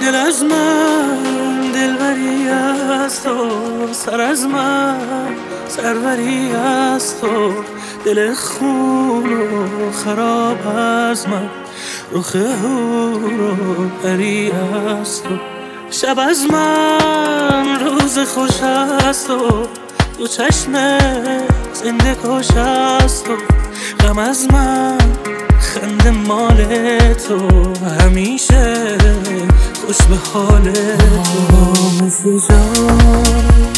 دل از من دلبری از تو، سر از من سروری از تو، دل خون و خراب از من، رخ هور و پری از تو. شب از من روز خوش از تو، دو چشم زنده کش از تو. غم از من خنده مال تو، همیشه خوش به حال تو. مثل جان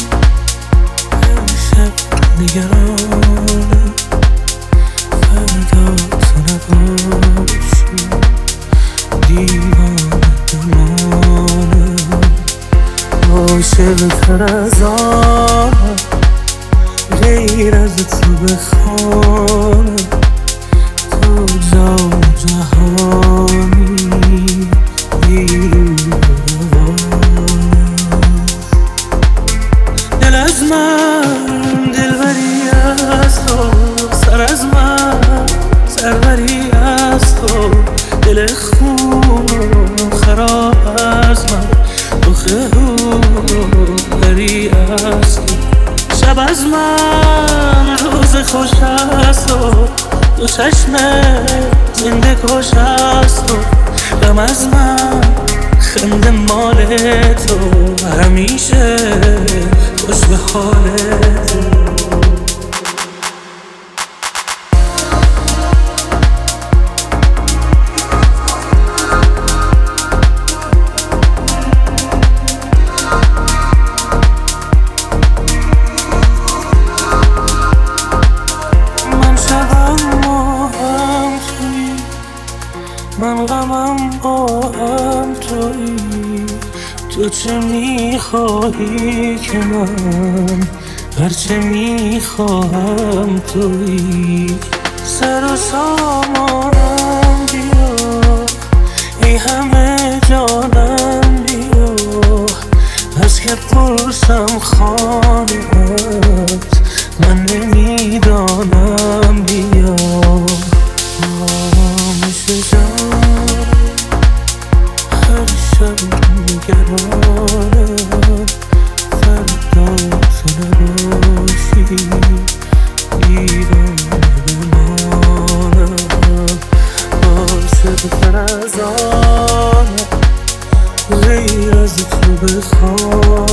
امشب نگرانم، فردا تو نباشی دیوانه بمانم. عاشق تر از آنم، غیر از تو بخوانم. تو جان جهانی دل از من دلبری از تو، سر از من سروری از تو، دل خون و خراب از من، رخ هور و پری از تو. شب از من روز خوش از تو، دو چشم زنده کش از تو. غم از من خنده مال تو، همیشه خوش به حال تو. من غمم با هم تویی، تو چه میخواهی که من هرچه میخواهم تویی. سر و سامانم بیا، ای همه جانم بیا، از که پرسم خانه‌ات من نمیدانم بیا. نگرانم، فردا تو نباشی دیوانه بمانم. عاشق تر از آنم، غیر از تو بخوانم.